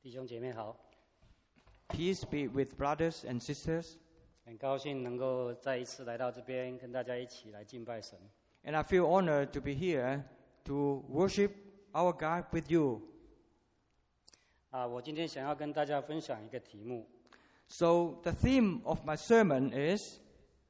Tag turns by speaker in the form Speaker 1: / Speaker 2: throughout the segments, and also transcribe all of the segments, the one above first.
Speaker 1: 弟兄姐妹好，
Speaker 2: Peace be with brothers and sisters.
Speaker 1: 很高兴能够再一次来到这边，跟大家一起来敬拜神。
Speaker 2: And I feel honored to be here to worship our God with you.
Speaker 1: 我今天想要跟大家分享一个题目，
Speaker 2: So the theme of my sermon is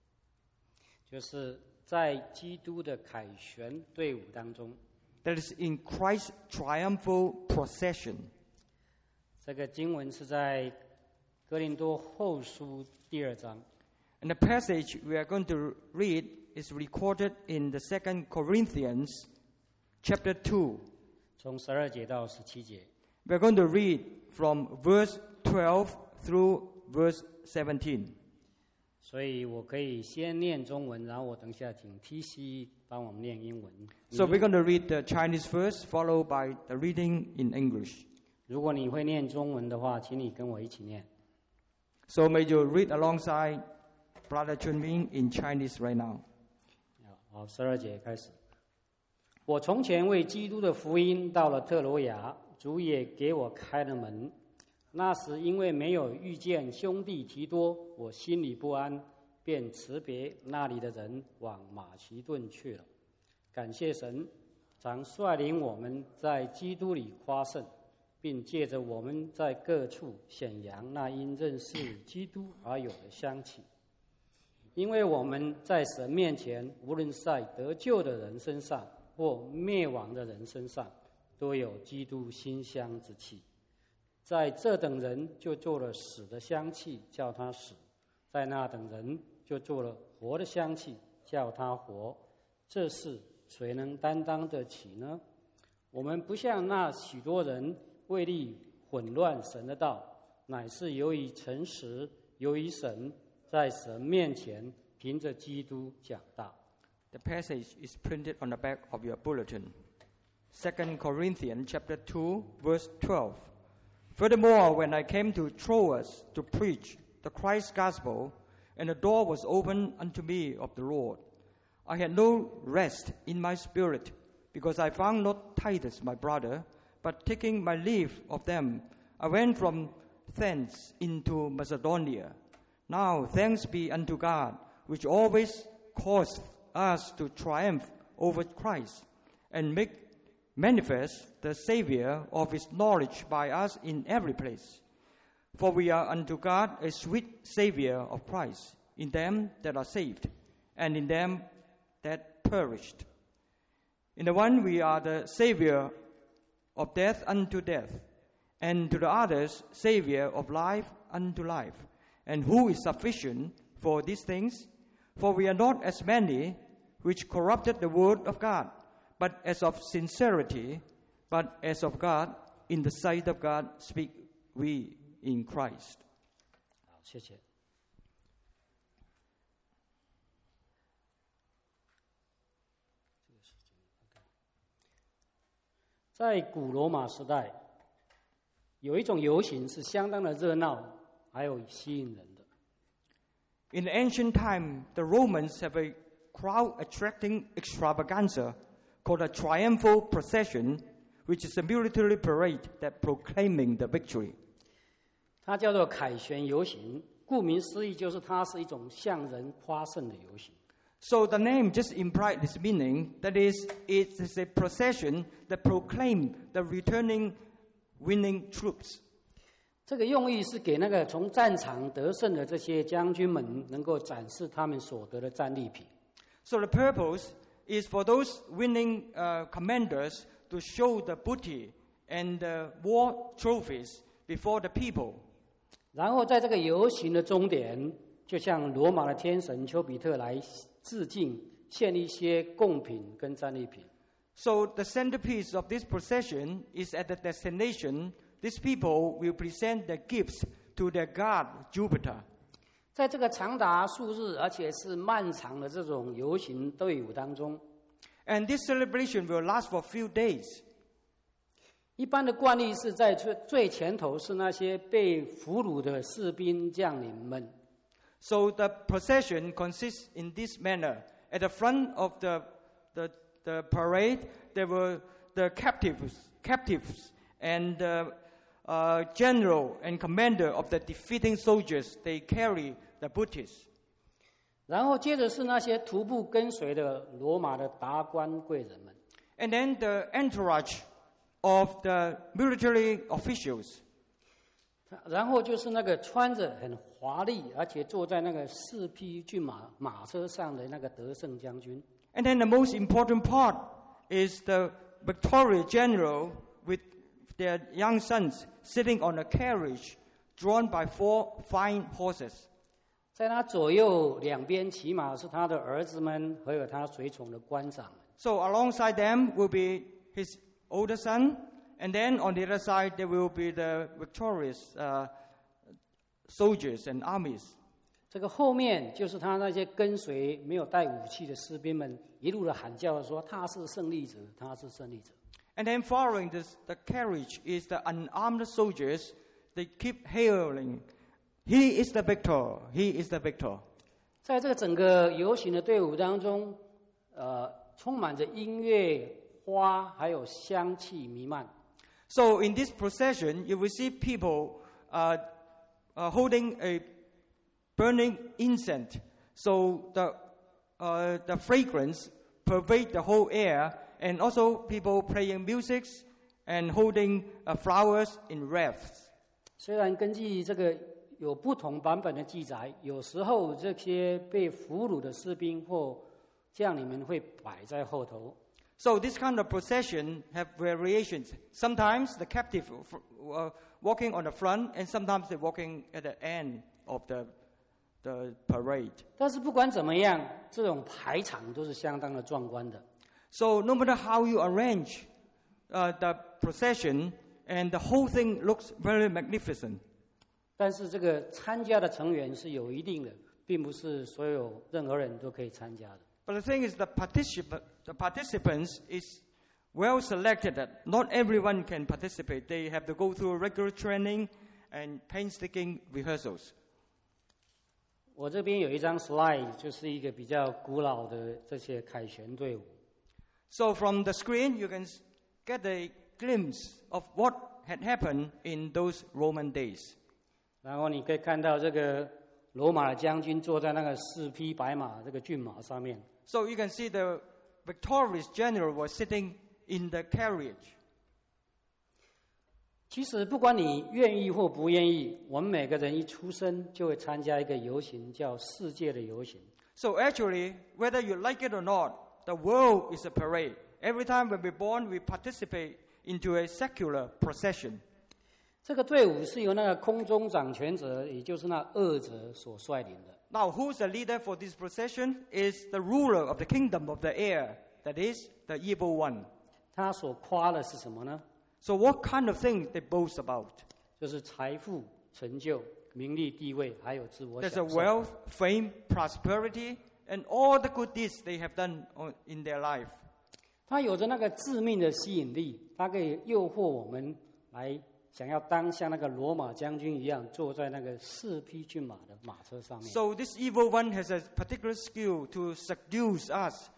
Speaker 1: 就是在基督的凯旋队伍当中。
Speaker 2: that is in Christ's triumphal procession.
Speaker 1: 这个经文是在哥林多后书第2章，
Speaker 2: And the passage we are going to read is recorded in the 2 Corinthians chapter 2.
Speaker 1: 从12节到17节。
Speaker 2: We are going to read from verse 12 through verse 17.
Speaker 1: 所以我可以先念中文，然后我等一下请 TC 帮我们念英文。
Speaker 2: So we're going to read the Chinese first, followed by the reading in English.
Speaker 1: 如果你会念中文的话，请你跟我一起念。
Speaker 2: So may you read alongside Brother Chunming in Chinese right now.
Speaker 1: 好，12节开始。我从前为基督的福音到了特罗亚，主也给我开了门。那时因为没有遇见兄弟提多，我心里不安，便辞别那里的人，往马其顿去了。感谢神，常率领我们在基督里夸胜，并借着我们在各处显扬那因认识基督而有的香气。因为我们在神面前，无论在得救的人身上或灭亡的人身上，都有基督馨香之气。在这等人就做了死的香气，叫他死；在那等人就做了活的香气，叫他活。这事谁能担当得起呢？我们不像那许多人为利混乱神的道，乃是由于诚实，由于神在神面前凭着基督讲道。
Speaker 2: The passage is printed on the back of your bulletin. 2 Corinthians chapter 2, verse 12. Furthermore, when I came to Troas to preach the Christ gospel, and the door was opened unto me of the Lord, I had no rest in my spirit, because I found not Titus my brother, but taking my leave of them, I went from thence into Macedonia. Now thanks be unto God, which always caused us to triumph over Christ, and make manifest the Savior of his knowledge by us in every place. For we are unto God a sweet Savior of Christ, in them that are saved, and in them that perished. In the one we are the Savior of death unto death, and to the others Savior of life unto life. And who is sufficient for these things? For we are not as many which corrupted the word of God, but as of sincerity, but as of God, in the sight of God speak we in Christ.
Speaker 1: 好，谢谢。在古罗马时代，有一种游行是相当的热闹，还有吸引人的。
Speaker 2: In the ancient time, the Romans have a crowd-attracting extravaganza called a triumphal procession, which is a military parade that proclaiming the victory.
Speaker 1: 它叫做凯旋游行，顾名思义，就是它是一种向人夸胜的游行。
Speaker 2: So the name just implies this meaning, that is, it is a procession that proclaim the returning winning troops.
Speaker 1: 这个用意是给那个从战场得胜的这些将军们，能够展示他们所得的战利品。
Speaker 2: So the purpose is for those winning commanders to show the booty and the war trophies before the people.
Speaker 1: 然后在这个游行的终点，就向罗马的天神丘比特来致敬，献一些贡品跟战利品。
Speaker 2: So the centerpiece of this procession is at the destination. These people will present their gifts to their god Jupiter.
Speaker 1: 在这个长达数日而且是漫长的这种游行队伍当中，
Speaker 2: And this celebration will last for a few days.
Speaker 1: 一般的惯例是在最前头是那些被俘虏的士兵将领们，
Speaker 2: So the procession consists in this manner. At the front of the parade, there were the captives and general and commander of the defeating soldiers, they carry the booties.
Speaker 1: 然后接着是那些徒步跟随的罗马的达官贵人们，
Speaker 2: And then the entourage of the military officials.
Speaker 1: 然后就是那个穿着很华丽，而且坐在那个4匹骏马车上的那个得胜将军。
Speaker 2: And then the most important part is the victorious general with their young sons sitting on a carriage drawn by 4 fine horses.
Speaker 1: 在他左右两边骑马是他的儿子们，还有他随从的官长们。
Speaker 2: So alongside them will be his older son, and then on the other side there will be the victorious soldiers and armies.
Speaker 1: 这个后面就是他那些跟随没有带武器的士兵们，一路的喊叫说他是胜利者，他是胜利者。
Speaker 2: And then following the carriage is the unarmed soldiers. They keep hailing, "He is the victor, he is the victor."
Speaker 1: 在这个整个游行的队伍当中，充满着音乐、花还有香气弥漫。
Speaker 2: So in this procession, you will see people holding a burning incense. So the fragrance pervade the whole air, and also people playing music and holding flowers in wreaths.
Speaker 1: 虽然根据这个有不同版本的记载，有时候这些被俘虏的士兵或将领们会摆在后头。
Speaker 2: So this kind of procession have variations. Sometimes the captive walking on the front, and sometimes they're walking at the end of the parade.
Speaker 1: 但是不管怎么样，这种排场都是相当的壮观的。
Speaker 2: So no matter how you arrange the procession, and the whole thing looks very magnificent.
Speaker 1: 但是这个参加的成员是有一定的，并不是所有任何人都可以参加的。
Speaker 2: But the thing is, the participants is well selected. That not everyone can participate. They have to go through regular training and painstaking rehearsals.
Speaker 1: 我这边有一张 slide， 就是一个比较古老的这些凯旋队伍。
Speaker 2: So from the screen, you can get a glimpse of what had happened in those Roman days.
Speaker 1: 然后你可以看到这个罗马的将军坐在那个4匹白马这个骏马上面。
Speaker 2: So you can see the victorious general was sitting in the carriage.
Speaker 1: 其实不管你愿意或不愿意，我们每个人一出生就会参加一个游行，叫世界的游行。
Speaker 2: So actually, whether you like it or not, the world is a parade. Every time when we're born, we participate into a secular procession.
Speaker 1: 这个队伍是由那个空中掌权者，也就是那恶者所率领的。
Speaker 2: Now, who's the leader for this procession? Is the ruler of the kingdom of the air, that is, the evil one.
Speaker 1: 他所夸的是什么呢？
Speaker 2: So what kind of thing they boast about?
Speaker 1: 就是财富、成就、名利、地位，还有自我
Speaker 2: There's a
Speaker 1: 享受。
Speaker 2: wealth, fame, prosperity, and all the good deeds they have done in their life.
Speaker 1: 他有着那个致命的吸引力，他可以诱惑我们来想要当像那个罗马将军一样，坐在那个4匹骏马的马车上面。
Speaker 2: So this evil one has a particular skill to seduce us,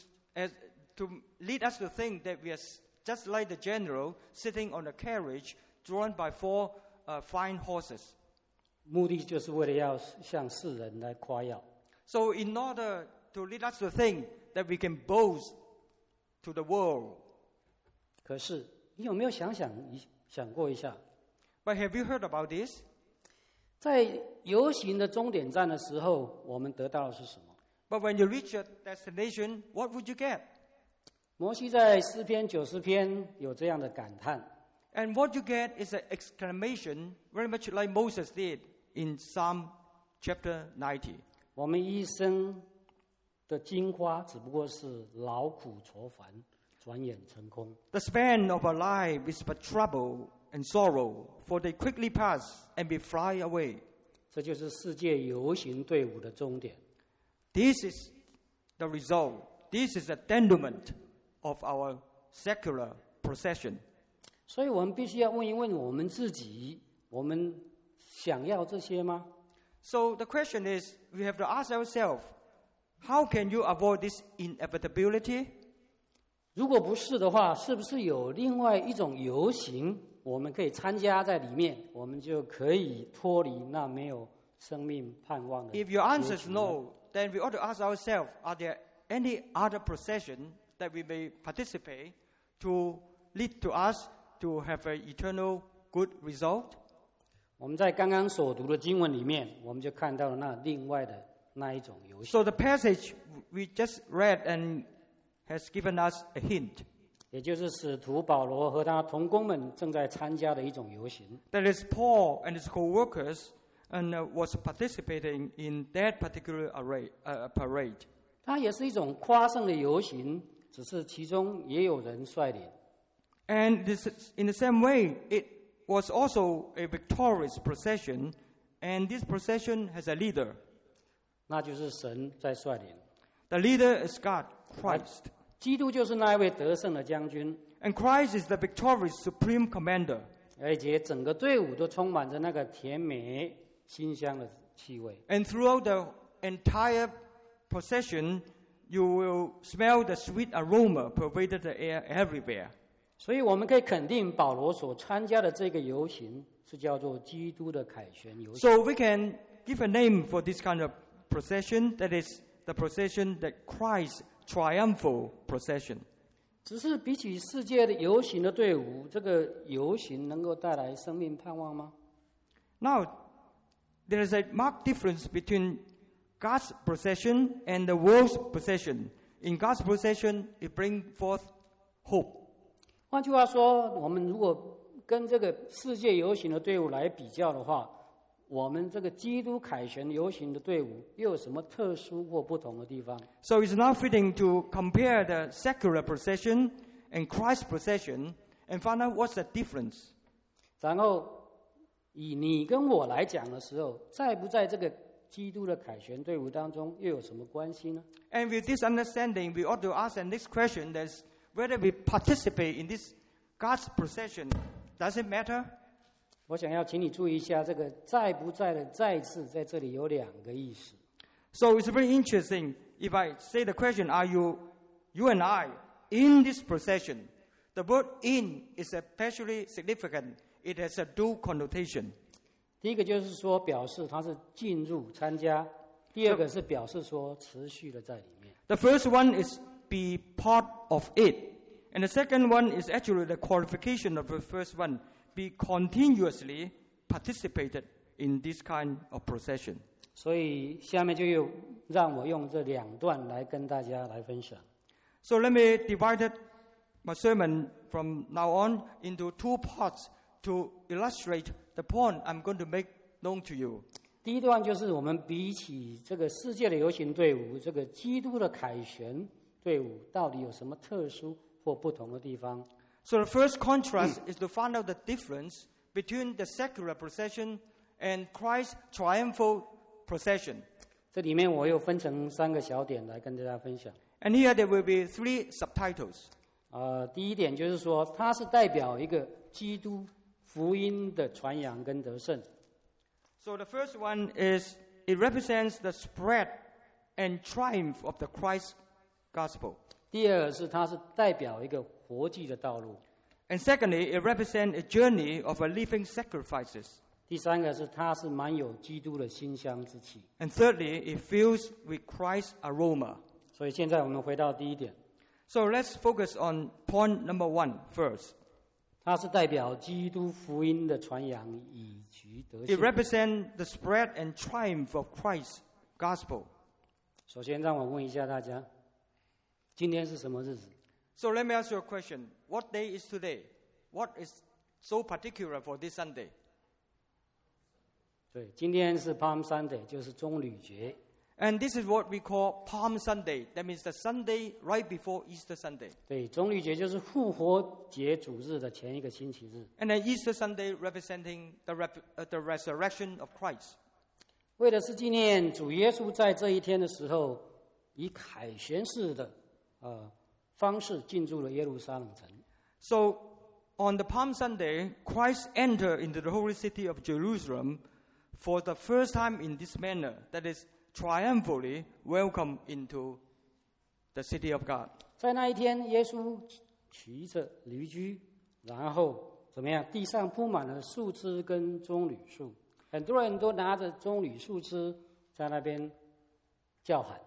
Speaker 2: to lead us to think that we are just like the general sitting on a carriage drawn by 4 fine horses.
Speaker 1: 目的就是为了要向世人来夸耀。
Speaker 2: So in order to lead us to think that we can boast to the world.
Speaker 1: 可是你有没有想过一下，
Speaker 2: But have you heard about this?
Speaker 1: 在游行的终点站的时候，我们得到的是什么？
Speaker 2: But when you reach your destination, what would you get?
Speaker 1: 摩西在诗篇90篇有这样的感叹。
Speaker 2: And what you get is an exclamation, very much like Moses did in Psalm chapter 90.
Speaker 1: 我们一生的金花只不过是劳苦愁烦，转眼成空。
Speaker 2: The span of our life is but trouble and sorrow, for they quickly pass and we fly away.
Speaker 1: 这就是世界游行队伍的终点。
Speaker 2: This is the result. This is the denouement of our secular procession.
Speaker 1: 所以我们必须要问一问我们自己：我们想要这些吗？
Speaker 2: So the question is, we have to ask ourselves, how can you avoid this inevitability?
Speaker 1: 如果不是的话，是不是有另外一种游行我们可以参加在里面，我们就可以脱离那没有生命盼望的。
Speaker 2: If your answer is no, then we ought to ask ourselves, are there any other procession that we may participate to lead to us to have an eternal good result?
Speaker 1: 我们在刚刚所读的经文里面，我们就看到了那另外的那一种游戏，
Speaker 2: So the passage we just read and has given us a hint.
Speaker 1: 也就是使徒保罗和他同工们正在参加的一种游行。
Speaker 2: That is Paul and his co-workers and was participating in that particular parade.
Speaker 1: 它也是一种夸胜的游行，只是其中也有人率领。
Speaker 2: And this, in the same way, it was also a victorious procession, and this procession has a leader.
Speaker 1: 那就是神在率领。
Speaker 2: The leader is God, Christ.
Speaker 1: 基督就是那一位得胜的将军，
Speaker 2: And Christ is the victorious supreme commander.
Speaker 1: 而且整个队伍都充满着那个甜美馨香的气味。
Speaker 2: And throughout the entire procession, you will smell the sweet aroma pervaded the air everywhere.
Speaker 1: 所以我们可以肯定，保罗所参加的这个游行是叫做基督的凯旋游行。
Speaker 2: So we can give a name for this kind of procession, that is the procession that Christ triumphal procession.
Speaker 1: 只是比起世界的游行的队伍，这个游行能够带来生命盼望吗？
Speaker 2: Now, there is a marked difference between God's procession and the world's procession. In God's procession, it brings forth hope.
Speaker 1: 换句话说，我们如果跟这个世界游行的队伍来比较的话，我们这个基督凯旋游行的队伍又有什么特殊或不同的地方？
Speaker 2: So it's now fitting to compare the secular procession and Christ's procession and find out what's the difference.
Speaker 1: 然后以你跟我来讲的时候，在不在这个基督的凯旋队伍当中，又有什么关系呢？
Speaker 2: And with this understanding, we ought to ask the next question: that's whether we participate in this God's procession. Does it matter?
Speaker 1: 我想要请你注意一下，这个在不在的再次在这里有两个意思。
Speaker 2: So it's very interesting. If I say the question, are you and I, in this procession? The word "in" is especially significant. It has a dual connotation.
Speaker 1: 第一个就是说表示他是进入参加，第二个是表示说持续的在里面。
Speaker 2: The first one is be part of it. And the second one is actually the qualification of the first one. Be continuously participated in this kind of procession.
Speaker 1: 所以下面就有让我用这两段来跟大家来分享。
Speaker 2: So let me divide my sermon from now on into two parts to illustrate the point I'm going to make known to you.
Speaker 1: 第一段就是我们比起这个世界的游行队伍，这个基督的凯旋队伍到底有什么特殊或不同的地方？
Speaker 2: So the first contrast is to find out the difference between the secular procession and Christ's triumphal procession.
Speaker 1: 这里面我又分成三个小点来跟大家分享。
Speaker 2: And here there will be three subtitles.
Speaker 1: 第一点就是说，它是代表一个基督福音的传扬跟得胜。
Speaker 2: So the first one is it represents the spread and triumph of the Christ gospel.
Speaker 1: 第二个是它是代表一个活祭的道路。
Speaker 2: And secondly, it represents a journey of a living sacrifices.
Speaker 1: 第三个是它是满有基督的馨香之气。
Speaker 2: And thirdly, it fills with Christ's aroma.
Speaker 1: 所以现在我们回到第一点，
Speaker 2: So let's focus on point number 1 first.
Speaker 1: 它是代表基督福音的传扬以及得
Speaker 2: It
Speaker 1: 胜。
Speaker 2: represents the spread and triumph of Christ's gospel.
Speaker 1: 首先让我问一下大家，今天是什么日子？
Speaker 2: So let me ask you a question. What day is today? What is so particular for this Sunday?
Speaker 1: 对，今天是 Palm Sunday，就是棕榈节。
Speaker 2: And this is what we call Palm Sunday. That means the Sunday right before Easter Sunday.
Speaker 1: 对，棕榈节就是复活节主日的前一个星期日。
Speaker 2: And then Easter Sunday representing the resurrection of Christ.
Speaker 1: 为的是纪念主耶稣在这一天的时候，以凯旋式的方式进入了耶路撒冷城。
Speaker 2: So on the Palm Sunday, Christ entered into the holy city of Jerusalem for the first time in this manner. That is, triumphantly welcome into the city of God.
Speaker 1: 在那一天，耶稣骑着驴驹，然后怎么样？地上铺满了树枝跟棕榈树，很多人都拿着棕榈树枝在那边叫喊。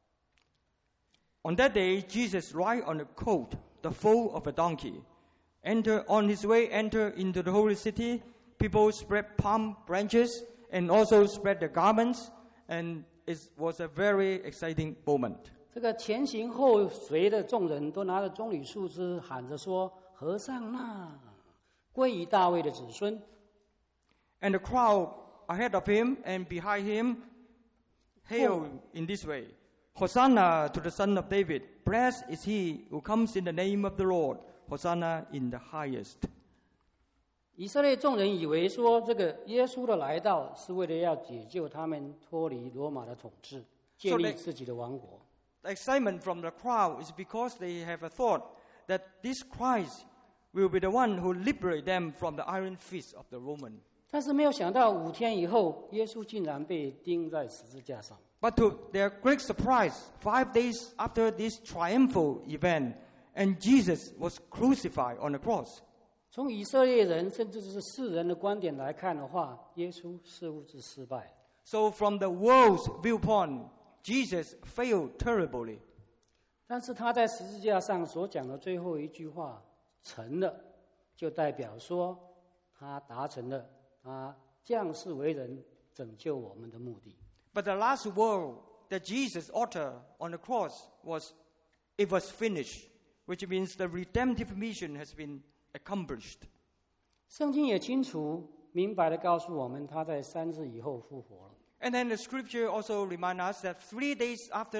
Speaker 2: On that day, Jesus ride on a colt, the foal of a donkey. On his way, enter into the holy city. People spread palm branches and also spread their garments, and it was a very exciting moment.
Speaker 1: 这个前行后随的众人都拿着棕榈树枝，喊着说：“和尚那，归于大卫的子孙。”
Speaker 2: And the crowd ahead of him and behind him hailed in this way: Hosanna to the Son of David! Blessed is he who comes in the name of the Lord! Hosanna in the highest.
Speaker 1: 以色列众人以为说，这个耶稣的来到是为了要解救他们脱离罗马的统治，建立自己的王国。
Speaker 2: The excitement from the crowd is because they have a thought that this Christ will be the one who liberate them from the iron fist of the Roman.
Speaker 1: 但是没有想到5天以后，耶稣竟然被钉在十字架上。
Speaker 2: But to their great surprise, 5 days after this triumphal event, and Jesus was crucified on the cross.
Speaker 1: 从以色列人甚至是世人的观点来看的话，耶稣似乎是失败。
Speaker 2: So from the world's viewpoint, Jesus failed terribly.
Speaker 1: 但是他在十字架上所讲的最后一句话“成了”，就代表说他达成了他降世为人、拯救我们的目的。
Speaker 2: But the last word that Jesus uttered on the cross was, "It was finished," which means the redemptive mission has been accomplished.
Speaker 1: 圣经也清楚明白地告诉我们，他在3日以后复活了。
Speaker 2: And then the scripture also reminds us that 3 days after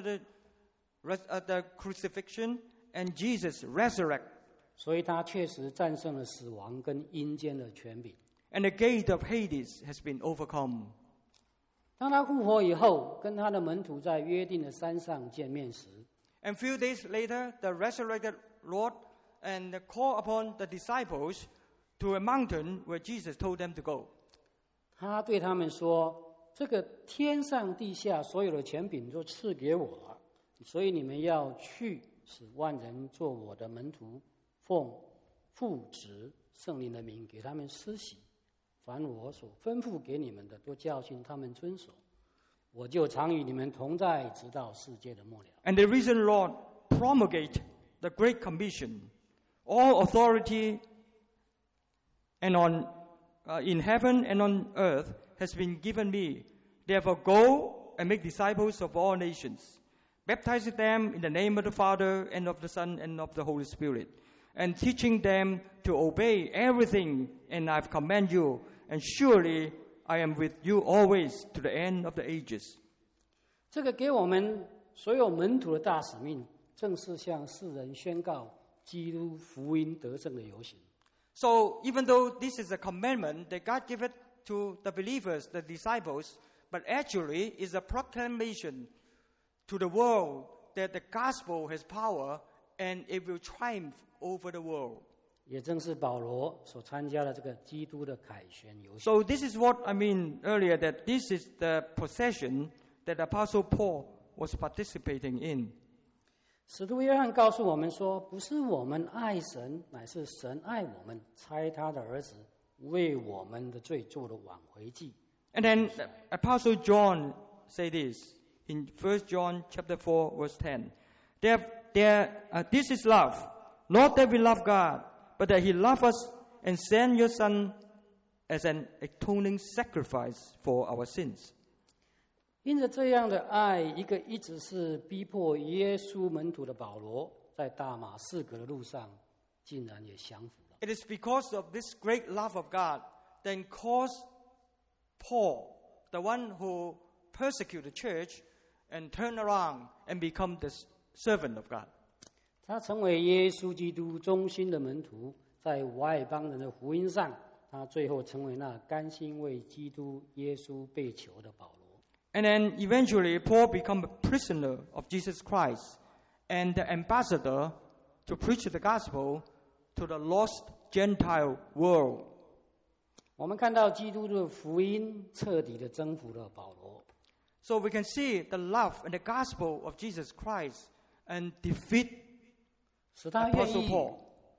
Speaker 2: the crucifixion, and Jesus resurrected.
Speaker 1: 所以他确实战胜了死亡跟阴间的权柄。
Speaker 2: And the gate of Hades has been overcome.
Speaker 1: 当他复活以后，跟他的门徒在约定的山上见面时，
Speaker 2: And few days later, the resurrected Lord and called upon the disciples to a mountain where Jesus told them to go.
Speaker 1: 他对他们说：“这个天上地下所有的权柄都赐给我了，所以你们要去，使万人做我的门徒，奉父子圣灵的名给他们施洗。凡我所吩咐给你们的，都教训他们遵守。我就常与你们同在，直到世界的末了。”
Speaker 2: And the risen Lord promulgate the Great Commission. All authority in heaven and on earth has been given me. Therefore go and make disciples of all nations, baptizing them in the name of the Father and of the Son and of the Holy Spirit, and teaching them to obey everything and I've commanded you, and surely I am with you always to the end of the ages.
Speaker 1: 这个给我们所有门徒的大使命，正是向世人宣告基督福音得胜的游行。
Speaker 2: So even though this is a commandment that God gave it to the believers, the disciples, but actually is a proclamation to the world that the gospel has power and it will triumph over the world.
Speaker 1: 也正是保罗所参加的这个基督的凯旋游行。
Speaker 2: So this is what I mean earlier, that this is the procession that Apostle Paul was participating in.
Speaker 1: 使徒约翰告诉我们说，不是我们爱神，乃是神爱我们，差他的儿子为我们的罪做了挽回祭。
Speaker 2: And then Apostle John said this in 1 John chapter 4 verse 10. This is love, not that we love God, but that He loved us and sent Your Son as an atoning sacrifice for our sins.
Speaker 1: 因着这样的爱，一个一直是逼迫耶稣门徒的保罗，在大马士革的路上，竟然也降服了。
Speaker 2: It is because of this great love of God that caused Paul, the one who persecuted the church, and turn around and become the servant of God.
Speaker 1: 他成为耶稣基督忠心的门徒，在外邦人的福音上，他最后成为那甘心为基督耶稣被囚的保罗。
Speaker 2: And then eventually Paul became a prisoner of Jesus Christ and the ambassador to preach the gospel to the lost Gentile world.
Speaker 1: 我们看到基督的福音彻底的征服了保罗。
Speaker 2: So we can see the love and the gospel of Jesus Christ and defeat
Speaker 1: 使他愿
Speaker 2: Apostle
Speaker 1: 意
Speaker 2: Paul.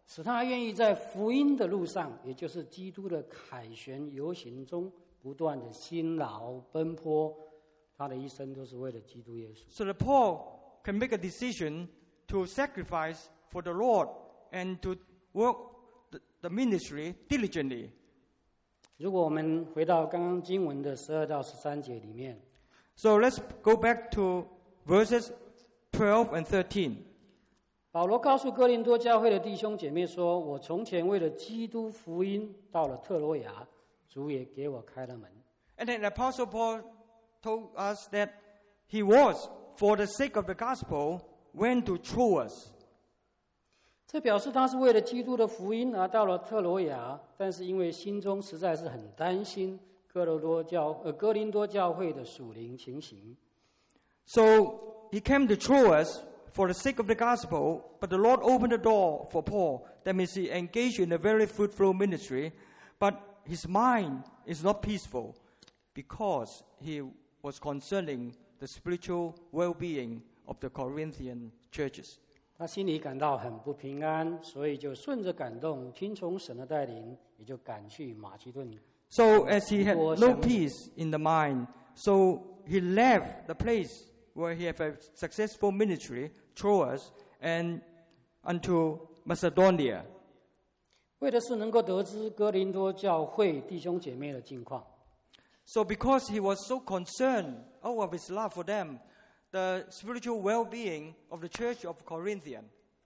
Speaker 1: 使他愿意在福音的路上，也就是基督的凯旋游行中，不断的辛劳奔波。他的一生都是为了基督耶稣。
Speaker 2: So that Paul can make a decision to sacrifice for the Lord and to work the ministry diligently.
Speaker 1: 如果我们回到刚刚经文的12到13节里面，
Speaker 2: So let's go back to verses 12 and 13.
Speaker 1: 保罗告诉哥林多教会的弟兄姐妹说：“我从前为了基督福音到了特罗亚，主也给我开了门。”
Speaker 2: And then Apostle Paul told us that he was, for the sake of the gospel, went to Troas.
Speaker 1: 这表示他是为了基督的福音而到了特罗亚，但是因为心中实在是很担心哥林多教会的属灵情形，
Speaker 2: So he came to Troas for the sake of the gospel, but the Lord opened the door for Paul. That means he engaged in a very fruitful ministry, but his mind is not peaceful because he was concerning the spiritual well-being of the Corinthian churches.
Speaker 1: 他心里感到很不平安，所以就顺着感动，听从神的带领，也就赶去马其顿。
Speaker 2: So as he had no peace in the mind, so he left the place where he had a successful ministry, Troas, and unto Macedonia.
Speaker 1: 为的是能够得知哥林多教会弟兄姐妹的境况。
Speaker 2: So because he was so concerned out of his love for them, the spiritual well-being of the church of Corinthian.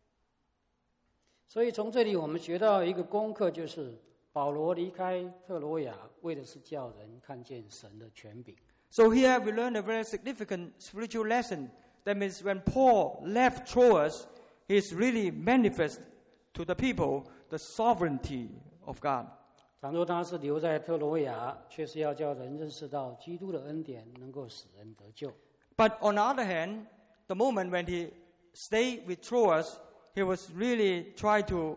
Speaker 1: 所以从这里我们学到一个功课，就是保罗离开特罗亚，为的是叫人看见神的权柄。
Speaker 2: So here we learn a very significant spiritual lesson. That means when Paul left Troas, he's really manifest to the people the sovereignty of God.
Speaker 1: 倘若他是留在特罗亚，却是要叫人认识到基督的恩典能够使人得救。
Speaker 2: But on the other hand, the moment when he stayed with Troas, he was really trying to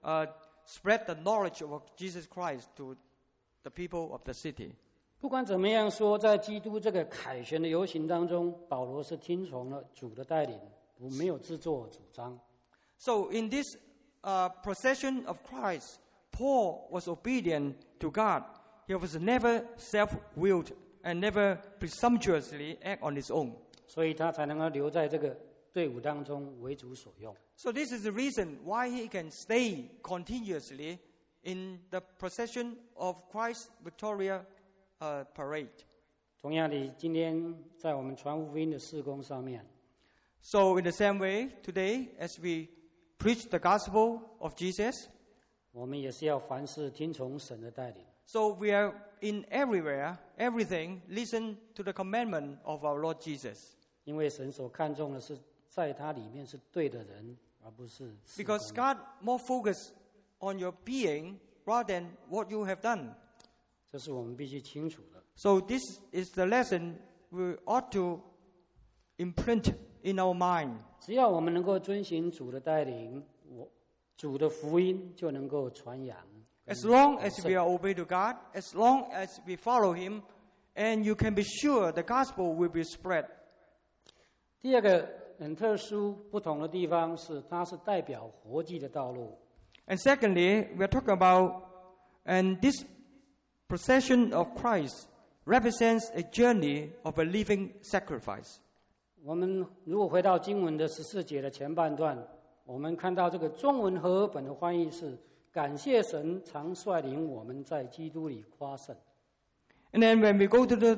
Speaker 2: spread the knowledge of Jesus Christ to the people of the city.
Speaker 1: 不管怎么样说，在基督这个凯旋的游行当中，保罗是听从了主的带领，没有自作主张。
Speaker 2: So in this procession of Christ, Paul was obedient to God. He was never self-willed and never presumptuously act on his own.
Speaker 1: 所以他才能够留在这个队伍当中为主所用。
Speaker 2: So this is the reason why he can stay continuously in the procession of Christ's Victoria parade.
Speaker 1: 同样的，今天在我们传福音的事工上面，
Speaker 2: So in the same way, today, as we preach the gospel of Jesus,
Speaker 1: 我们也是要凡事听从神的带领。
Speaker 2: so we are in everywhere, everything, listen to the commandment of our Lord Jesus.
Speaker 1: 因为神所看重的是在他里面是对的人，而不是事工。
Speaker 2: Because God more focused on your being rather than what you have done.
Speaker 1: 这是我们必须清楚的。
Speaker 2: So this is the lesson we ought to imprint in our mind.
Speaker 1: 只要我们能够遵行主的带领，主的福音就能够传扬。
Speaker 2: As long as we are obedient to God, as long as we follow Him, and you can be sure the gospel will be spread.
Speaker 1: 第二个很特殊不同的地方是，它是代表活祭的道路。
Speaker 2: And secondly, we are talking about, and this procession of Christ represents a journey of a living sacrifice.
Speaker 1: 我们如果回到经文的14节的前半段，我们看到这个中文和合本的翻译是“感谢神常率领我们在基督里夸胜”。
Speaker 2: And then when we go to the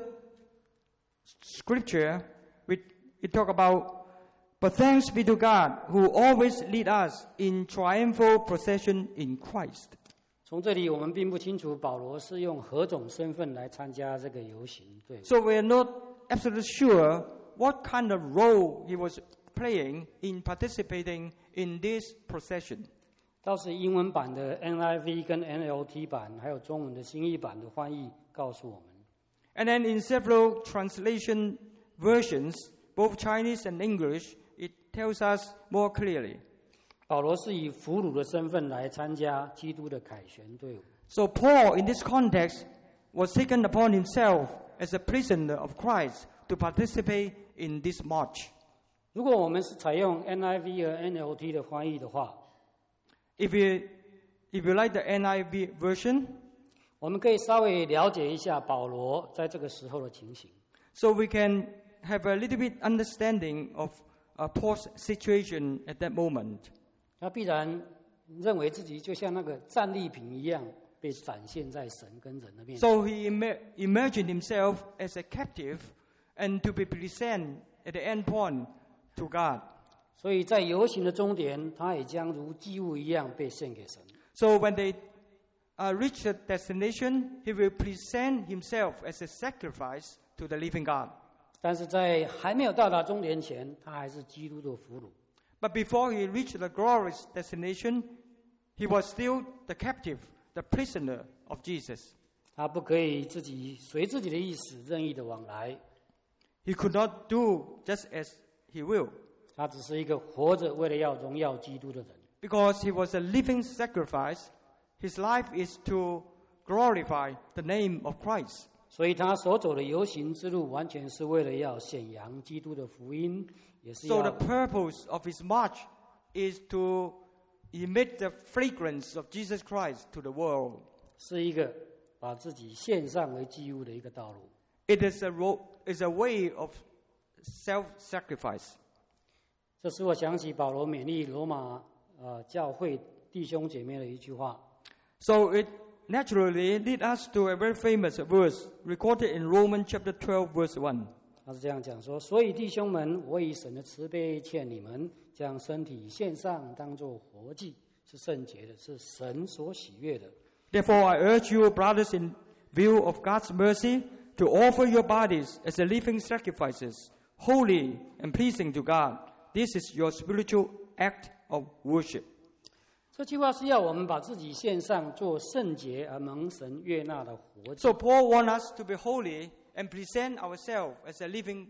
Speaker 2: scripture, we talk about, but thanks be to God who always lead us in triumphal procession in Christ.
Speaker 1: 从这里我们并不清楚保罗是用何种身份来参加这个游行队伍。
Speaker 2: So we are not absolutely sure what kind of role he was playing in participating in this procession.
Speaker 1: 倒是英文版的 NIV 跟 NLT 版，还有中文的新译版的翻译告诉我们。
Speaker 2: And then in several translation versions, both Chinese and English, it tells us more clearly.
Speaker 1: 保罗是以俘虏的身份来参加基督的凯旋队伍。
Speaker 2: So Paul, in this context, was taken upon himself as a prisoner of Christ to participate in this march.
Speaker 1: 如果我们是采用 NIV 和 NLT 的翻译的话，
Speaker 2: If you like the NIV version,
Speaker 1: 我们可以稍微了解一下保罗在这个时候的情形。
Speaker 2: so we can have a little bit understanding of Paul's situation at that moment.
Speaker 1: 他必然认为自己就像那个战利品一样，被展现在神跟人的面前。
Speaker 2: So he imagined himself as a captive and to be present at the end point to God.
Speaker 1: 所以在游行的终点，他也将如祭物一样被献给神。
Speaker 2: So when they reach the destination, he will present himself as a sacrifice to the living God.
Speaker 1: 但是在还没有到达终点前，他还是基督的俘虏。
Speaker 2: But before he reached the glorious destination, he was still the captive, the prisoner of Jesus.
Speaker 1: 他不可以随自己的意思任意的往来，
Speaker 2: He could not do just as he will,
Speaker 1: 他只是一个活着为了要荣耀基督的人。
Speaker 2: because he was a living sacrifice. His life is to glorify the name of Christ.
Speaker 1: 所以他所走的游行之路，完全是为了要显扬基督的福音，也是
Speaker 2: So
Speaker 1: 要
Speaker 2: the purpose of his march is to emit the fragrance of Jesus Christ to the world.
Speaker 1: 是一个把自己献上为祭物的一个道路。
Speaker 2: It is a way of self-sacrifice.
Speaker 1: 这使我想起保罗勉励罗马教会弟兄姐妹的一句话。
Speaker 2: So it naturally leads us to a very famous verse recorded in Romans chapter 12, verse 1.
Speaker 1: 他是这样讲说：所以弟兄们，我以神的慈悲劝你们，将身体献上，当作活祭，是圣洁的，是神所喜悦的。
Speaker 2: Therefore, I urge you, brothers, in view of God's mercy, to offer your bodies as a living sacrifices, holy and pleasing to God. This is your spiritual act of worship.
Speaker 1: 这句话是要我们把自己献上，做圣洁而蒙神悦纳的活祭。
Speaker 2: So Paul wants us to be holy and present ourselves as a living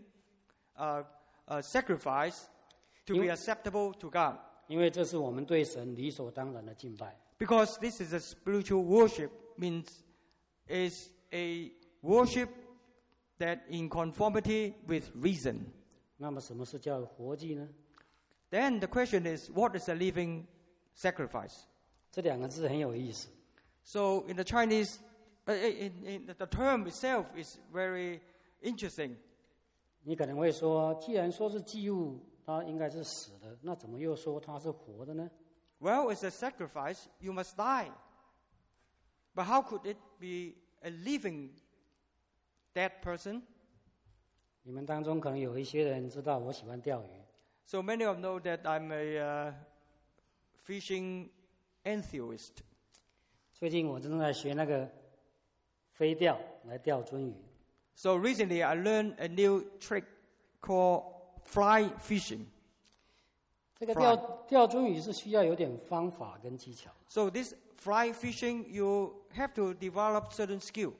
Speaker 2: sacrifice to be acceptable to God.
Speaker 1: 因为这是我们对神理所当然的敬拜。
Speaker 2: Because this is a spiritual worship, means is a worship that in conformity with reason.
Speaker 1: 那么什么是叫活祭呢？
Speaker 2: Then the question is, what is a living sacrifice?
Speaker 1: 这两个字很有意思。
Speaker 2: So in the Chinese, in the term itself is very interesting.
Speaker 1: 你可能会说，既然说是祭物，它应该是死的，那怎么又说它是活的呢？
Speaker 2: Well, it's a sacrifice, you must die. But how could it be a living dead person?
Speaker 1: 你们当中可能有一些人知道我喜欢钓鱼，
Speaker 2: So many of you know that I'm a fishing enthusiast.
Speaker 1: 最近我正在学那个飞钓来钓鳟鱼。
Speaker 2: So recently I learned a new trick called fly fishing.
Speaker 1: 这个钓鳟鱼是需要有点方法跟技巧。
Speaker 2: So this fly fishing, you have to develop certain skill.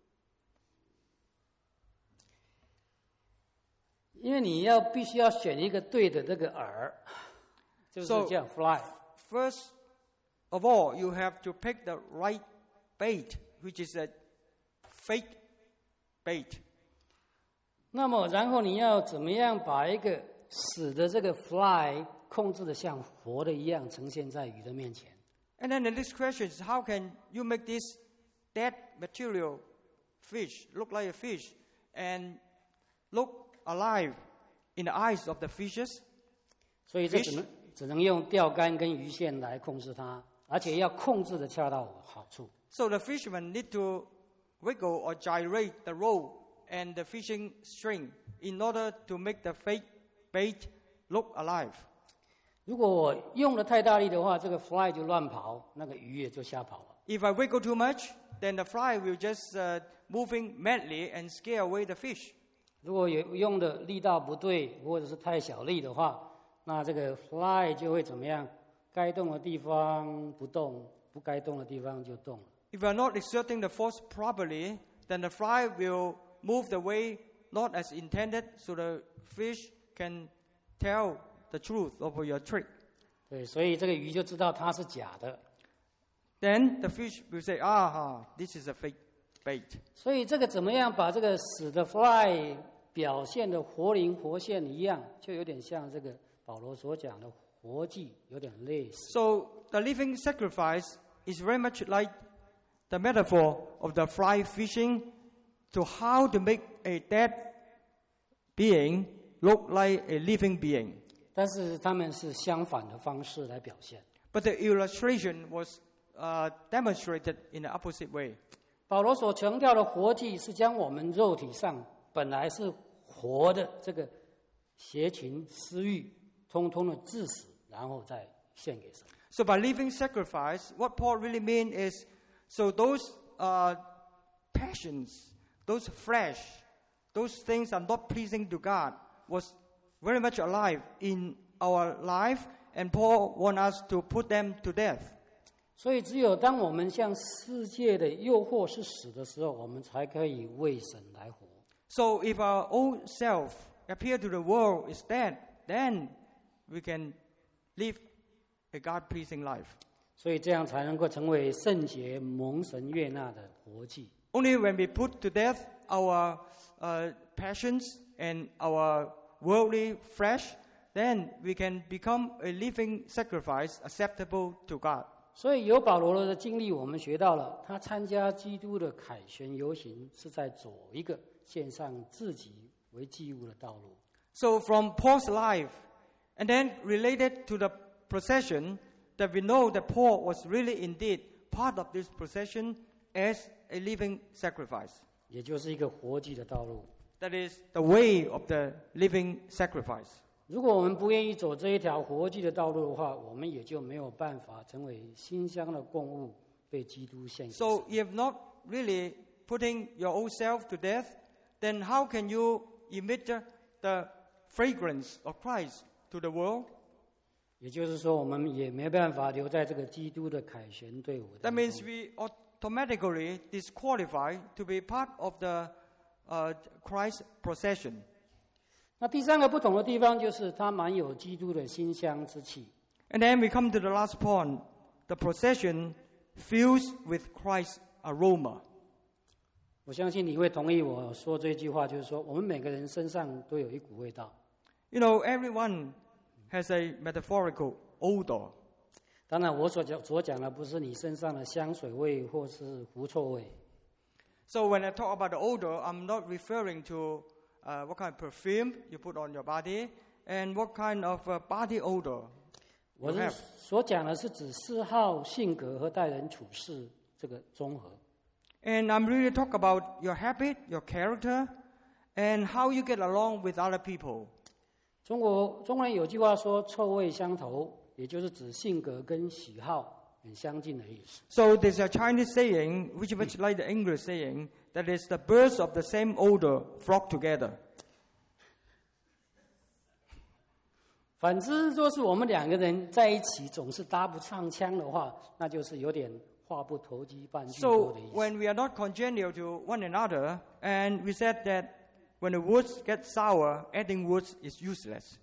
Speaker 1: 因为你必须要选一个对的这个饵，就是这样 fly。
Speaker 2: First of all, you have to pick the right bait, which is a fake bait.
Speaker 1: 那么，然后你要怎么样把一个死的这个 fly 控制的像活的一样呈现在鱼的面前？
Speaker 2: And then the next question is, how can you make this dead material fish look like a fish and look alive in the eyes of the fishes?
Speaker 1: 所以这只能用钓竿跟鱼线来控制它，而且要控制的恰到好处。
Speaker 2: So the fishermen need to wiggle or gyrate the rope and the fishing string in order to make the fake bait look alive.
Speaker 1: 如果我用的太大力的话，这个 fly 就乱跑，那个鱼也就瞎跑了。
Speaker 2: If I wiggle too much, then the fly will just moving madly and scare away the fish.
Speaker 1: 如果用的力道不对，或者是太小力的话，那这个 fly 就会怎么样？该动的地方不动，不该动的地方就动了。
Speaker 2: If you are not exerting the force properly, then the fly will move the way not as intended, so the fish can tell the truth of your trick.
Speaker 1: 对，所以这个鱼就知道它是假的。
Speaker 2: Then the fish will say, this is a fake bait.
Speaker 1: 所以这个怎么样把这个死的 fly 表现的活灵活现一样，就有点像这个保罗所讲的活祭有点类似。
Speaker 2: So the living sacrifice is very much like the metaphor of the fly fishing to how to make a dead being look like a living being.
Speaker 1: 但是他们是相反的方式来表现。
Speaker 2: But the illustration was demonstrated in the opposite way.
Speaker 1: 保罗所强调的活祭是将我们肉体上本来是活的这个邪情私欲，通通的致死，然后再献给神。
Speaker 2: So by living sacrifice, what Paul really means is, so those passions, those flesh, those things are not pleasing to God, was very much alive in our life, and Paul wants us to put them to death.
Speaker 1: 所以，只有当我们向世界的诱惑是死的时候，我们才可以为神来活。
Speaker 2: So if our old self appear to the world is dead, then we can live a God-pleasing life.
Speaker 1: 所以，这样才能够成为圣洁、蒙神悦纳的活祭。
Speaker 2: Only when we put to death our passions and our worldly flesh, then we can become a living sacrifice acceptable to God.
Speaker 1: 所以，由保罗的经历，我们学到了，他参加基督的凯旋游行，是在走一个献上自己为祭物的道路。
Speaker 2: So from Paul's life, and then related to the procession, that we know that Paul was really indeed part of this procession as a living sacrifice.
Speaker 1: 也就是一个活祭的道路。
Speaker 2: That is the way of the living sacrifice.
Speaker 1: 如果我们不愿意走这一条活祭的道路的话，我们也就没有办法成为馨香的供物，被基督献给神。
Speaker 2: So if not really putting your own self to death, then how can you emit the fragrance of Christ to the world?
Speaker 1: 也就是说，我们也没办法留在这个基督的凯旋队伍
Speaker 2: That
Speaker 1: 当
Speaker 2: means
Speaker 1: 中。
Speaker 2: we automatically disqualified to be part of the Christ procession.
Speaker 1: 那第三个不同的地方就是，它满有基督的馨香之气。
Speaker 2: And then we come to the last point. The procession fills with Christ's aroma.
Speaker 1: 我相信你会同意我说这句话，就是说，我们每个人身上都有一股味道。
Speaker 2: You know, everyone has a metaphorical odor.
Speaker 1: 当然，我所讲的不是你身上的香水味或是狐臭味。
Speaker 2: So when I talk about the odor, I'm not referring to what kind of perfume you put on your body and what kind of body odor
Speaker 1: 我
Speaker 2: you
Speaker 1: 是
Speaker 2: have.
Speaker 1: 所讲的是指嗜好、性格和待人处事这个综合。
Speaker 2: And I'm really talk about your habit, your character, and how you get along with other people.
Speaker 1: 中国人有句话说“臭味相投”，也就是指性格跟喜好很相近的意思。
Speaker 2: So there's a Chinese saying, which is much like the English saying, that is the birds of the same odor flock together.
Speaker 1: 反之，若是我们两个人在一起总是搭不上腔的话，那就是有点话不投机半句多
Speaker 2: So
Speaker 1: 的意思。
Speaker 2: when we are not congenial to one another, and we said that when the woods get sour, adding woods is useless.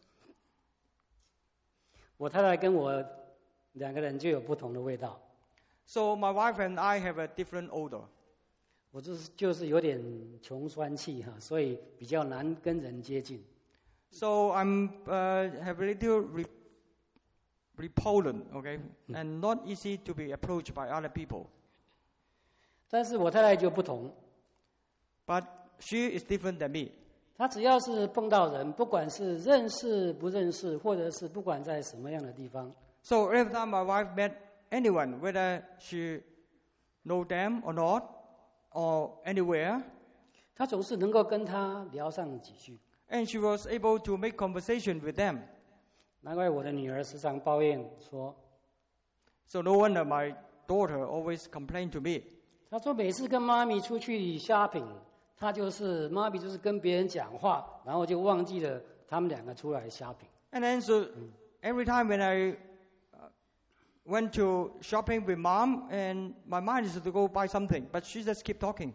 Speaker 1: 我太太跟我两个人就有不同的味道，
Speaker 2: So my wife and I have a different odor.
Speaker 1: 我就是有点穷酸气哈，所以比较难跟人接近。
Speaker 2: So I'm have a little repellent, okay, and not easy to be approached by other people.
Speaker 1: 但是我太太就不同，
Speaker 2: But she is different than me.
Speaker 1: 她只要是碰到人，不管是认识不认识，或者是不管在什么样的地方，
Speaker 2: So every time my wife met anyone, whether she know them or not, or anywhere,
Speaker 1: 她总是能够跟他聊上几句。
Speaker 2: and she was able to make conversation with them.
Speaker 1: 难怪我的女儿时常抱怨说，
Speaker 2: So no wonder my daughter always complained to me.
Speaker 1: 她说每次跟妈咪出去 shopping， 她就是妈咪就是跟别人讲话，然后就忘记了他们两个出来 shopping。
Speaker 2: And then so every time when I went to shopping with mom, and my mind is to go buy something, but she just keep talking.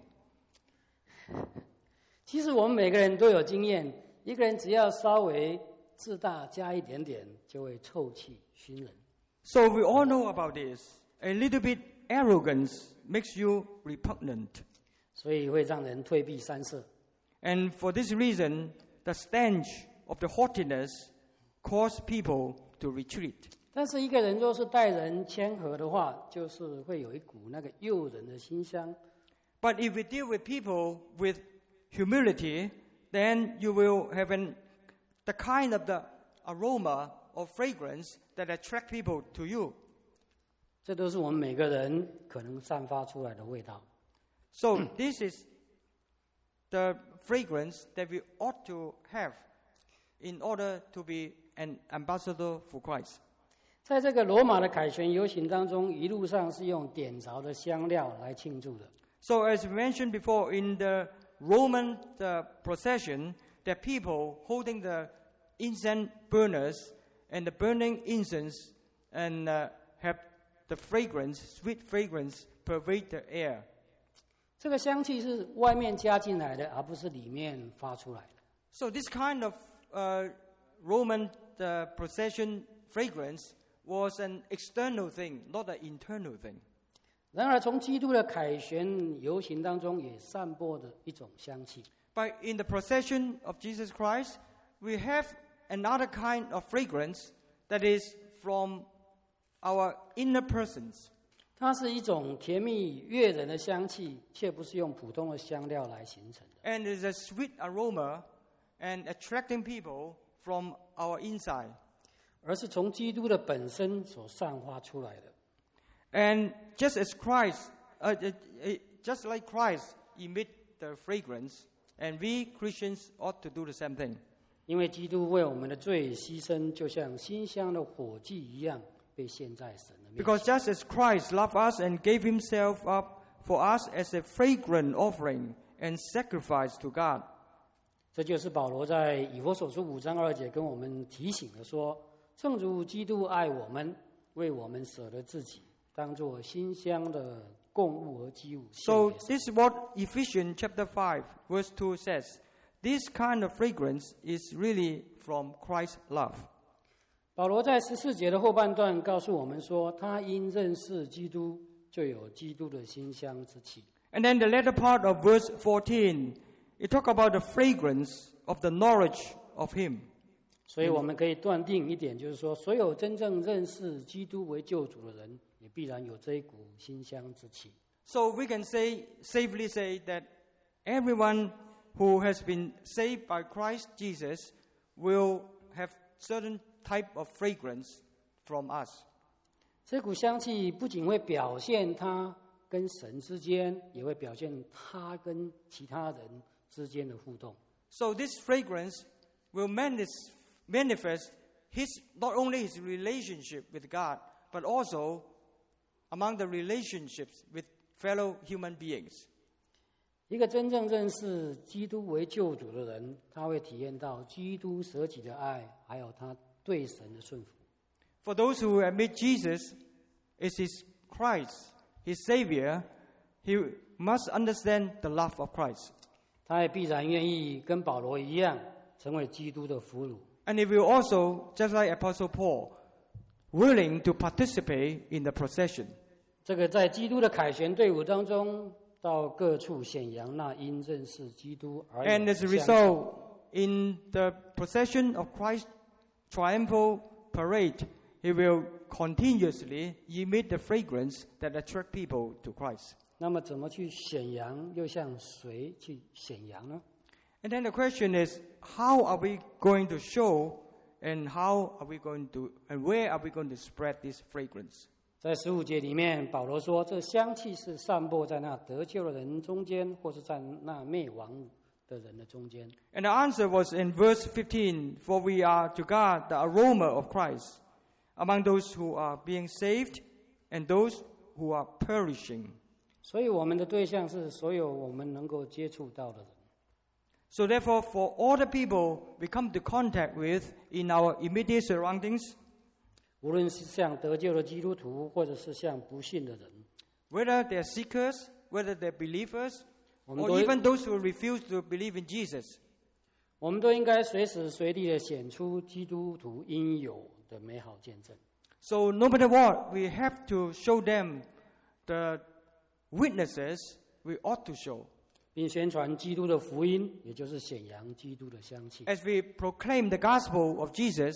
Speaker 1: 其实我们每个人都有经验，一个人只要稍微自大加一点点，就会臭气熏人。
Speaker 2: So we all know about this. A little bit arrogance makes you repugnant.
Speaker 1: 所以会让人退避三舍。
Speaker 2: And for this reason, the stench of the haughtiness cause people to retreat.
Speaker 1: 但是一个人若是待人谦和的话，就是会有一股那个诱人的馨香。
Speaker 2: But if we deal with people with humility, then you will have the kind of the aroma or fragrance that attract people to you.
Speaker 1: 这都是我们每个人可能散发出来的味道。
Speaker 2: So this is the fragrance that we ought to have in order to be an ambassador for Christ.
Speaker 1: 在这个罗马的凯旋游行当中，一路上是用点着的香料来庆祝的。
Speaker 2: So as mentioned before, in the Roman procession, there are people holding the incense burners and the burning incense and have the fragrance, sweet fragrance, pervade the air.
Speaker 1: 这个香气是外面加进来的，而不是里面发出来的。
Speaker 2: So this kind of Roman procession fragrance was an external thing, not an internal thing.
Speaker 1: 然而，从基督的凯旋游行当中也散播的一种香气。
Speaker 2: But in the procession of Jesus Christ, we have another kind of fragrance that is from our inner persons.
Speaker 1: 它是一种甜蜜悦人的香气，却不是用普通的香料来形成的。
Speaker 2: And it's a sweet aroma and attracting people from our inside.
Speaker 1: 而是从基督的本身所散发出来的。
Speaker 2: And just as Christ, just like Christ emit the fragrance, and we Christians ought to do the same thing.
Speaker 1: 因为基督为我们的罪牺牲，就像馨香的火祭一样，被献在神的面前。
Speaker 2: Because just as Christ loved us and gave himself up for us as a fragrant offering and sacrifice to God.
Speaker 1: 这就是保罗在以弗所书5章2节跟我们提醒的说：正如基督爱我们，为我们舍了自己，当作馨香的供物和祭物。
Speaker 2: So this is what Ephesians chapter 5 verse 2 says. This kind of fragrance is really from Christ's love.
Speaker 1: 保罗在14节的后半段告诉我们说，他因认识基督，就有基督的馨香之气。
Speaker 2: And then the latter part of verse 14, it talks about the fragrance of the knowledge of him.
Speaker 1: 所以我们可以断定一点，就是说，所有真正认识基督为救主的人，也必然有这一股馨香之气。
Speaker 2: So we can safely say that everyone who has been saved by Christ Jesus will have certain type of fragrance from us.
Speaker 1: 这股香气不仅会表现他跟神之间，也会表现他跟其他人之间的互动。
Speaker 2: So this fragrance will manifest not only his relationship with God, but also among the relationships with fellow human beings.
Speaker 1: 一个真正认识基督为救主的人，他会体验到基督舍己的爱，还有他对神的顺服。
Speaker 2: For those who admit Jesus is his Christ, his Savior, he must understand the love of Christ.
Speaker 1: 他也必然愿意跟保罗一样，成为基督的俘虏。
Speaker 2: And he will also, just like Apostle Paul, willing to participate in the procession.
Speaker 1: 这个在基督的凯旋队伍当中，到各处显扬那因认识基督而有
Speaker 2: And as a
Speaker 1: 香
Speaker 2: result, in the procession of Christ's triumphal parade, he will continuously emit the fragrance that attract people to Christ.
Speaker 1: 那么怎么去显扬，又向谁去显扬呢？
Speaker 2: And then the question is, how are we going to show and how are we going to, and where are we going to spread this fragrance?
Speaker 1: 在15节里面，保罗说，这香气是散播在那得救的人中间，或是在那灭亡的人的中间。
Speaker 2: And the answer was in verse 15, for we are to God the aroma of Christ among those who are being saved and those who are perishing.
Speaker 1: 所以我们的对象是所有我们能够接触到的人。
Speaker 2: So therefore, for all the people we come to contact with in our immediate surroundings,
Speaker 1: 无论是像得救的基督徒，或者是像不信的人，
Speaker 2: whether they're seekers, whether they're believers,
Speaker 1: 我们
Speaker 2: or
Speaker 1: 都
Speaker 2: even those who refuse to believe in Jesus,
Speaker 1: 我们都应该随时随地的显出基督徒应有的美好见证。
Speaker 2: so no matter what, we have to show them the witnesses we ought to show.
Speaker 1: 并宣传基督的福音，也就是显扬基督的香气。
Speaker 2: As we proclaim the gospel of Jesus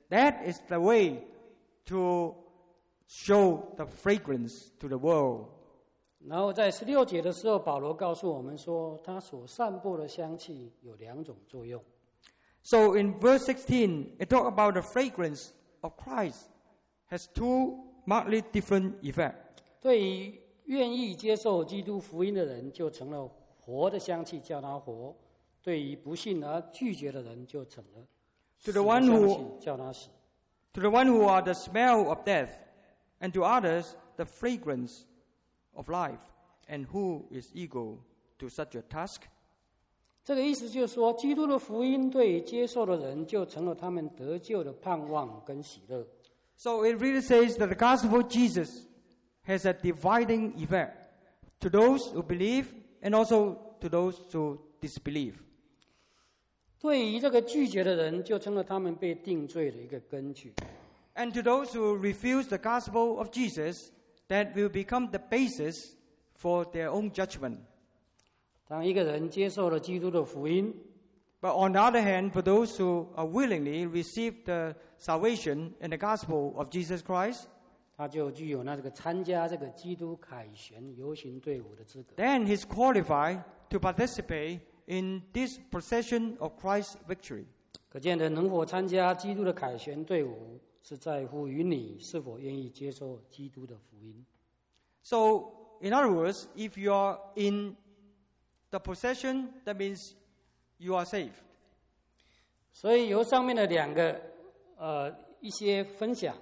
Speaker 2: That is the way to show the fragrance to the world.
Speaker 1: 然后在16节的时候，保罗告诉我们说，他所散播的香气有2种作用。
Speaker 2: So in verse 16, it talks about the fragrance of Christ has two markedly different effects.
Speaker 1: 对于愿意接受基督福音的人，就成了活的香气，叫他活；对于不信而拒绝的人，就成了死的香气，叫他死。
Speaker 2: To the one who are the smell of death, and to others the fragrance of life, and who is eager to such a task?
Speaker 1: 这个意思就是说，基督的福音对于接受的人，就成了他们得救的盼望跟喜乐。
Speaker 2: So it really says that the gospel of Jesus has a dividing effect to those who believe and also to those who disbelieve.
Speaker 1: 对于这个拒绝的人，就成了他们被定罪的一个根据。
Speaker 2: And to those who refuse the gospel of Jesus, that will become the basis for their own judgment.
Speaker 1: 当一个人接受了基督的福音，
Speaker 2: But on the other hand, for those who are willingly receive the salvation and the gospel of Jesus Christ,
Speaker 1: 他就具有那这个参加这个基督凯旋游行队伍的资格。
Speaker 2: then he's qualified to participate in this procession of Christ's victory.
Speaker 1: 可见人能否参加基督的凯旋队伍，是在乎于你是否愿意接受基督的福音。
Speaker 2: So, in other words, if you are in the procession, that means you are saved.
Speaker 1: 所以由上面的2个一些分享，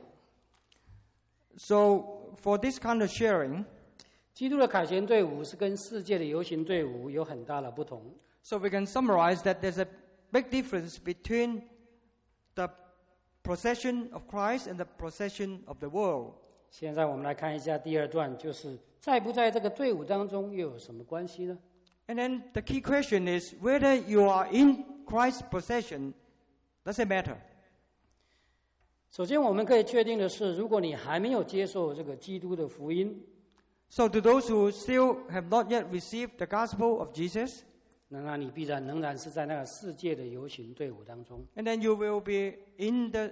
Speaker 2: So, for this kind of sharing,
Speaker 1: 基督的凯旋队伍是跟世界的游行队伍有很大的不同。
Speaker 2: so we can summarize that there's a big difference between the procession of Christ and the procession of the world.
Speaker 1: 现在我们来看一下第2段，就是在不在这个队伍当中又有什么关系呢？
Speaker 2: And then the key question is whether you are in Christ's possession, does it matter?
Speaker 1: 首先，我们可以确定的是，如果你还没有接受这个基督的福音，
Speaker 2: So to those who still have not yet received the gospel of Jesus,
Speaker 1: 那你必然仍然是在那个世界的游行队伍当中。
Speaker 2: and then you will be in the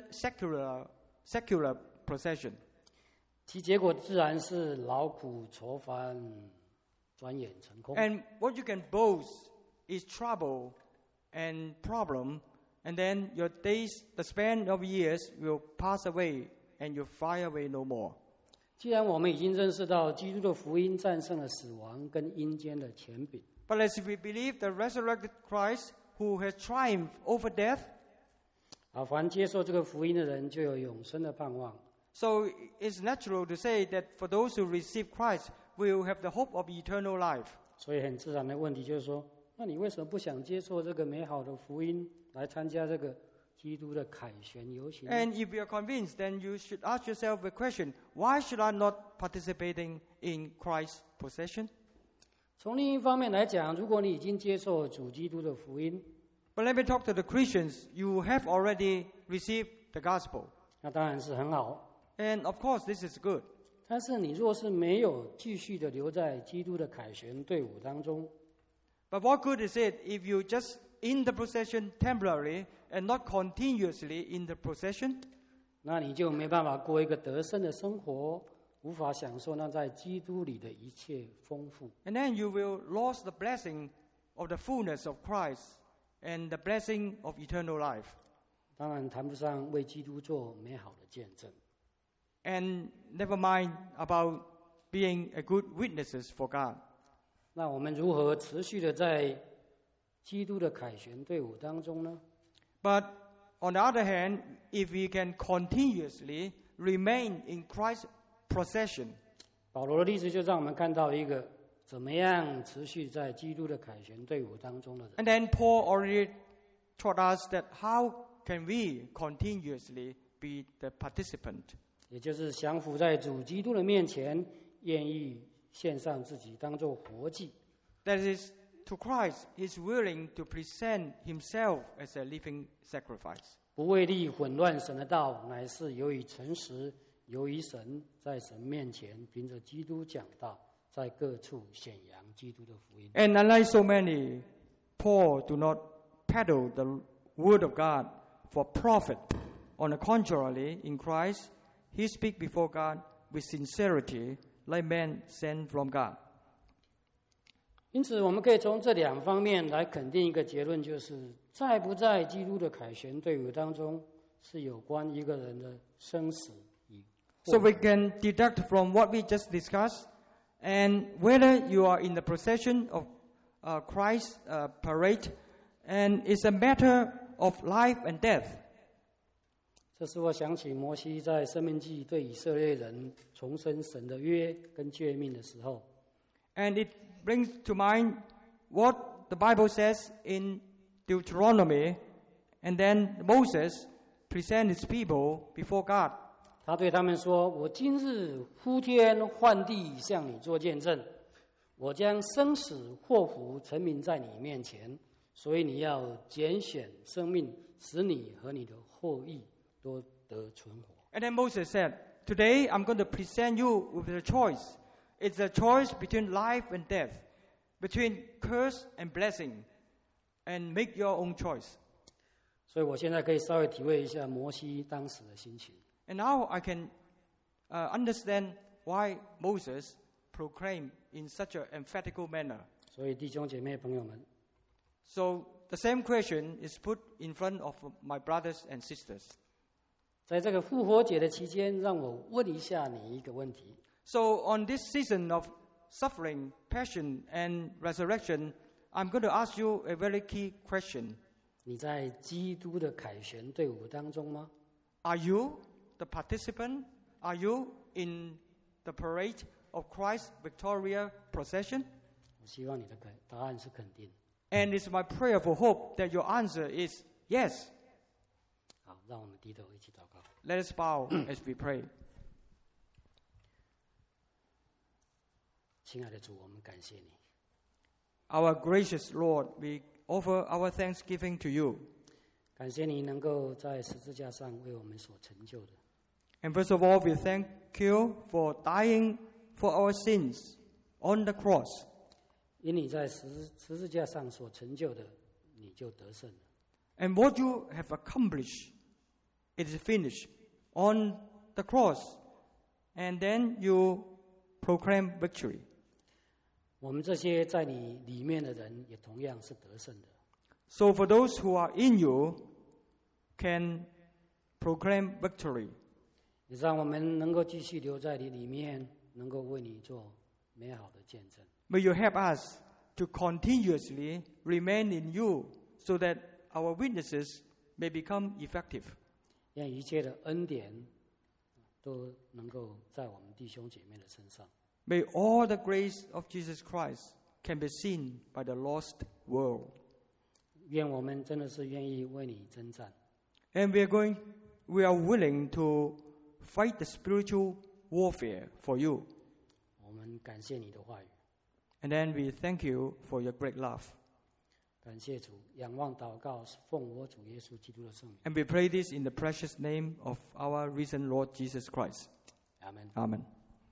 Speaker 2: secular procession.
Speaker 1: 其结果自然是劳苦愁烦，转眼成空。
Speaker 2: And what you can boast is trouble and problem, and then your days, the span of years will pass away, and you fly away no more.
Speaker 1: 既然我们已经认识到基督的福音战胜了死亡跟阴间的权柄，
Speaker 2: But as we believe the resurrected Christ who has triumphed over death,
Speaker 1: 凡接受这个福音的人就有永生的盼望。
Speaker 2: so it's natural to say that for those who receive Christ, we will have the hope of eternal life.
Speaker 1: 所以很自然的问题就是说，那你为什么不想接受这个美好的福音，来参加这个基督的凯旋游行？
Speaker 2: And if you are convinced, then you should ask yourself the question, why should I not participating in Christ's possession?
Speaker 1: 从另一方面来讲，如果你已经接受主基督的福音，
Speaker 2: But let me talk to the Christians. You have already received the gospel.
Speaker 1: 那当然是很好。
Speaker 2: And of course, this is good.
Speaker 1: 但是你若是没有继续的留在基督的凯旋队伍当中，
Speaker 2: But what good is it if you just in the procession temporarily and not continuously in the procession?
Speaker 1: 那你就没办法过一个得胜的生活，无法享受那在基督里的一切丰富。
Speaker 2: And then you will lose the blessing of the fullness of Christ and the blessing of eternal life.
Speaker 1: 当然谈不上为基督做美好的见证。
Speaker 2: And never mind about being a good witnesses for God.
Speaker 1: 那我们如何持续的在基督的凯旋队伍当中呢？
Speaker 2: But on the other hand, if we can continuously remain in Christ's procession,
Speaker 1: 保罗的例子就让我们看到一个怎么样持续在基督的凯旋队伍当中的人。
Speaker 2: and then Paul already taught us that how can we continuously be the participant?
Speaker 1: 也就是降服在主基督的面前，愿意献上自己当作活祭。
Speaker 2: That is, to Christ, He's willing to present Himself as a living sacrifice.
Speaker 1: 不为利混乱神的道，乃是由于诚实，由于神在神面前凭着基督讲道，在各处显扬基督的福音。
Speaker 2: And unlike so many, Paul do not peddle the word of God for profit, On the contrary, in Christ, he speaks before God with sincerity, like man sent from God.
Speaker 1: 因此，我们可以从这两方面来肯定一个结论，就是在不在基督的凯旋队伍当中，是有关一个人的生死与祸。
Speaker 2: So we can deduct from what we just discussed, and whether you are in the procession of Christ's parade, and it's a matter of life and death.
Speaker 1: 这使我想起摩西在申命记对以色列人重申神的约跟诫命的时候，
Speaker 2: And it brings to mind what the Bible says in Deuteronomy, and then Moses presents his people before God.
Speaker 1: 他对他们说：“我今日呼天唤地向你做见证，我将生死祸福陈明在你面前，所以你要拣选生命，使你和你的后裔都得存活。”
Speaker 2: And then Moses said, "Today I'm going to present you with a choice. It's a choice between life and death, between curse and blessing, and make your own choice."
Speaker 1: 所以我现在可以稍微体会一下摩西当时的心情。
Speaker 2: And now I can understand why Moses proclaimed in such an emphatical manner.
Speaker 1: 所以弟兄姐妹朋友们，
Speaker 2: So the same question is put in front of my brothers and sisters.
Speaker 1: 在这个复活节的期间，让我问一下你一个问题：
Speaker 2: So on this season of suffering, passion, and resurrection, I'm going to ask you a very key question.
Speaker 1: 你在基督的凯旋队伍当中吗？
Speaker 2: Are you the participant? Are you in the parade of Christ's Victoria procession?
Speaker 1: 我希望你的答案是肯定。
Speaker 2: And it's my prayerful hope that your answer is yes.
Speaker 1: 好，让我们低头一起祷告。
Speaker 2: Let us bow as we pray.
Speaker 1: 亲爱的主，我们感谢你，
Speaker 2: Our gracious Lord, we offer our thanksgiving to you.
Speaker 1: 感谢你能够在十字架上为我们所成就的。
Speaker 2: And first of all, we thank you for dying for our sins on the cross.
Speaker 1: 因你在十字架上所成就的，你就得胜了。
Speaker 2: And what you have accomplished, it is finished on the cross. And then you proclaim victory.
Speaker 1: 我们这些在你里面的人，也同样是得胜的。
Speaker 2: So for those who are in you, can proclaim victory.
Speaker 1: 也让我们能够继续留在你里面，能够为你做美好的见证。
Speaker 2: May you help us to continuously remain in you so that our witnesses may become effective.
Speaker 1: 让一切的恩典都能够在我们弟兄姐妹的身上。
Speaker 2: May all the grace of Jesus Christ can be seen by the lost world.
Speaker 1: 愿我们真的是愿意为你征战，
Speaker 2: And we are willing to fight the spiritual warfare for you.
Speaker 1: 我们感谢你的话语，
Speaker 2: And then we thank you for your great love.
Speaker 1: 感谢主，仰望祷告，奉我主耶稣基督的圣名，
Speaker 2: And we pray this in the precious name of our risen Lord Jesus Christ.
Speaker 1: 阿门。
Speaker 2: Amen.